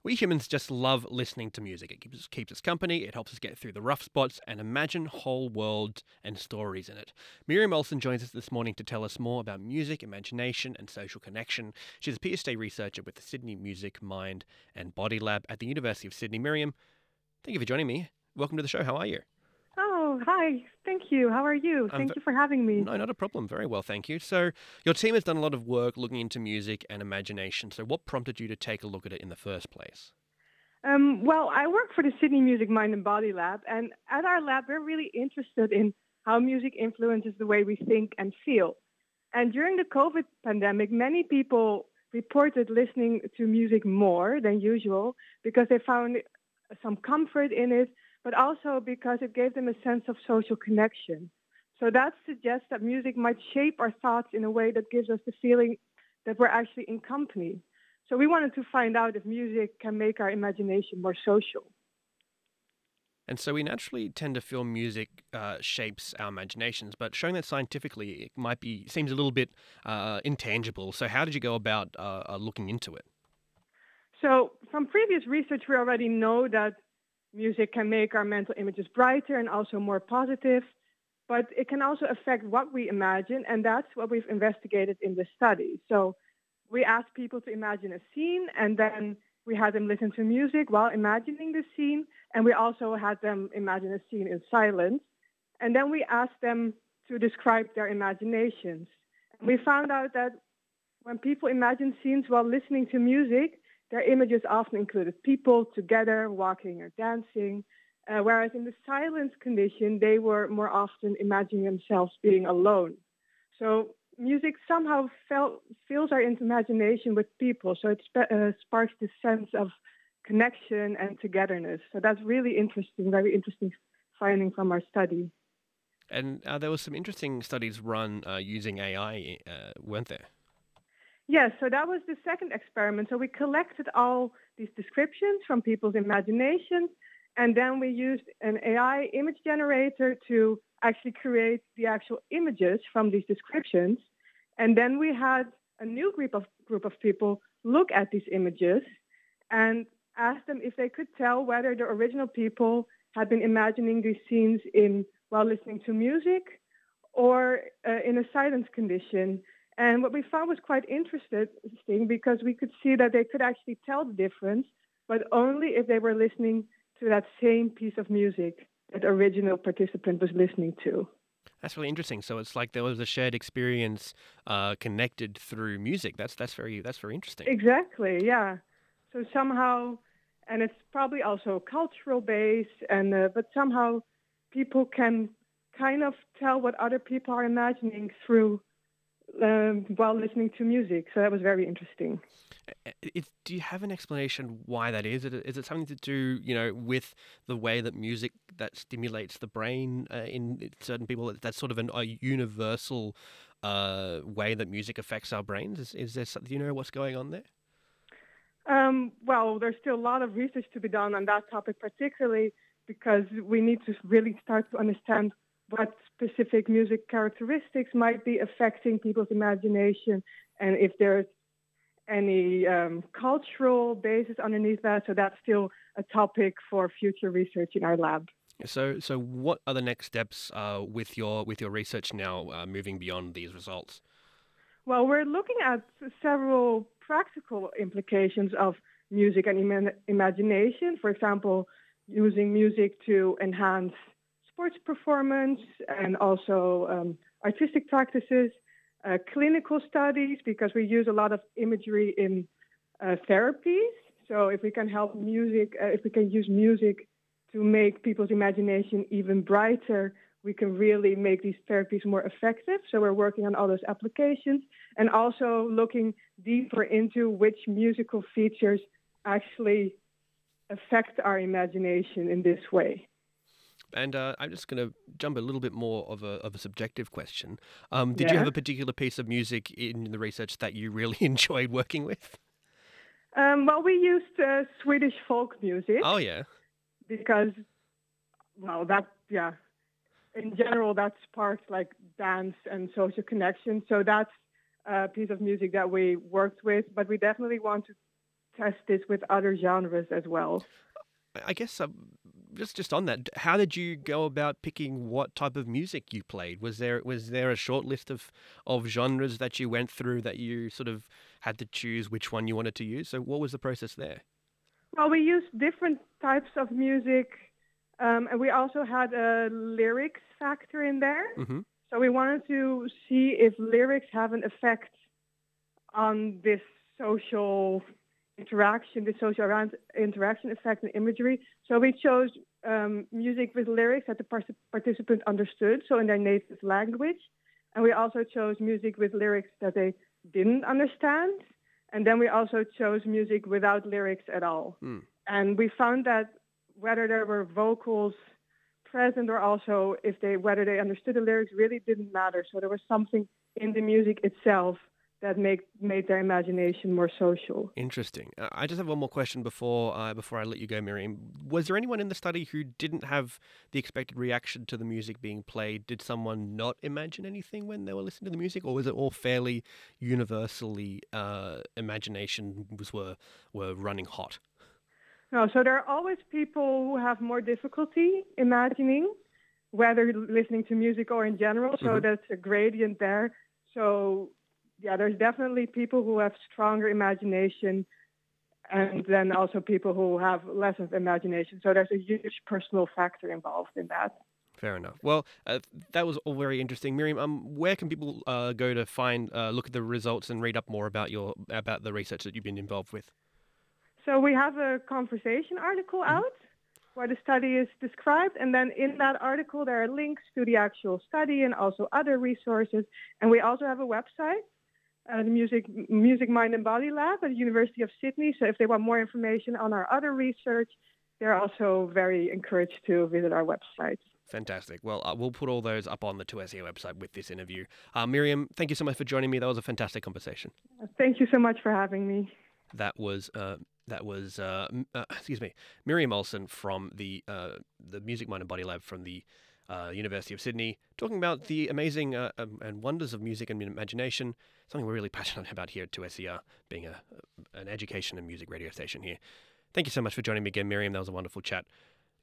We humans just love listening to music. It keeps us company, it helps us get through the rough spots and imagine whole worlds and stories in it. Miriam Olsen joins us this morning to tell us more about music, imagination, and social connection. She's a PhD researcher with the Sydney Music, Mind, and Body Lab at the University of Sydney. Miriam, thank you for joining me. Welcome to the show. How are you? Oh, hi. Thank you. How are you? I'm v- Thank you for having me. no, not a problem. Very well, thank you. So, your team has done a lot of work looking into music and imagination. So, what prompted you to take a look at it in the first place? Well, I work for the Sydney Music, Mind, and Body Lab, and at our lab, we're really interested in how music influences the way we think and feel. And during the COVID pandemic, many people reported listening to music more than usual because they found some comfort in it, but also because it gave them a sense of social connection. So that suggests that music might shape our thoughts in a way that gives us the feeling that we're actually in company. So we wanted to find out if music can make our imagination more social. And so we naturally tend to feel music shapes our imaginations, but showing that scientifically it might be seems a little bit intangible. So how did you go about looking into it? So from previous research, we already know that music can make our mental images brighter and also more positive, but it can also affect what we imagine, and that's what we've investigated in this study. So we asked people to imagine a scene, and then we had them listen to music while imagining the scene, and we also had them imagine a scene in silence. And then we asked them to describe their imaginations. And we found out that when people imagine scenes while listening to music, their images often included people together, walking or dancing, whereas in the silence condition, they were more often imagining themselves being alone. So music somehow fills our imagination with people, so it sparks this sense of connection and togetherness. So that's really interesting, very interesting finding from our study. And there were some interesting studies run using AI, weren't there? Yes, so that was the second experiment. So we collected all these descriptions from people's imaginations, and then we used an AI image generator to actually create the actual images from these descriptions. And then we had a new group of people look at these images and ask them if they could tell whether the original people had been imagining these scenes in while listening to music or in a silence condition. And what we found was quite interesting because we could see that they could actually tell the difference, but only if they were listening to that same piece of music that the original participant was listening to. That's really interesting. So it's like there was a shared experience connected through music. That's very interesting. Exactly, yeah. So somehow, and it's probably also cultural based, and but somehow people can kind of tell what other people are imagining through while listening to music. So that was very interesting. Do you have an explanation why that is? Is it something to do, with the way that music that stimulates the brain in certain people? That's sort of a universal way that music affects our brains. Is there? Do you know what's going on there? Well, there's still a lot of research to be done on that topic, particularly because we need to really start to understand what specific music characteristics might be affecting people's imagination and if there's any cultural basis underneath that. So that's still a topic for future research in our lab. So what are the next steps with your research now, moving beyond these results? Well, we're looking at several practical implications of music and imagination. For example, using music to enhance sports performance and also artistic practices, clinical studies, because we use a lot of imagery in therapies. So if we can help music, if we can use music to make people's imagination even brighter, we can really make these therapies more effective. So we're working on all those applications and also looking deeper into which musical features actually affect our imagination in this way. And I'm just going to jump a little bit more of a subjective question. Did you have Yeah. a particular piece of music in the research that you really enjoyed working with? Well, we used Swedish folk music Oh yeah. because, well, yeah, in general, that sparks like dance and social connection. So that's a piece of music that we worked with, but we definitely want to test this with other genres as well. I guess just on that, how did you go about picking what type of music you played? Was there a short list of genres that you went through that you sort of had to choose which one you wanted to use? So what was the process there? Well, we used different types of music, and we also had a lyrics factor in there. Mm-hmm. So we wanted to see if lyrics have an effect on this social interaction, the social around interaction effect and imagery. So we chose music with lyrics that the participant understood, so in their native language. And we also chose music with lyrics that they didn't understand. And then we also chose music without lyrics at all. Mm. And we found that whether there were vocals present or also whether they understood the lyrics really didn't matter. So there was something in the music itself that made their imagination more social. Interesting. I just have one more question before I let you go, Miriam. Was there anyone in the study who didn't have the expected reaction to the music being played? Did someone not imagine anything when they were listening to the music, or was it all fairly universally imaginations were running hot? No, so there are always people who have more difficulty imagining, whether listening to music or in general. So that's a gradient there. So yeah, there's definitely people who have stronger imagination, and then also people who have less of imagination. So there's a huge personal factor involved in that. Fair enough. Well, that was all very interesting, Miriam. Where can people go to find look at the results and read up more about the research that you've been involved with? So we have a conversation article out where the study is described, and then in that article there are links to the actual study and also other resources. And we also have a website, the Music, Mind and Body Lab at the University of Sydney. So if they want more information on our other research, they're also very encouraged to visit our website. Fantastic. Well, we'll put all those up on the 2SEO website with this interview. Miriam, thank you so much for joining me. That was a fantastic conversation. Thank you so much for having me. That was Miriam Olsen from the Music, Mind and Body Lab from the University of Sydney, talking about the amazing and wonders of music and imagination, something we're really passionate about here at 2SER, being an education and music radio station here. Thank you so much for joining me again, Miriam. That was a wonderful chat.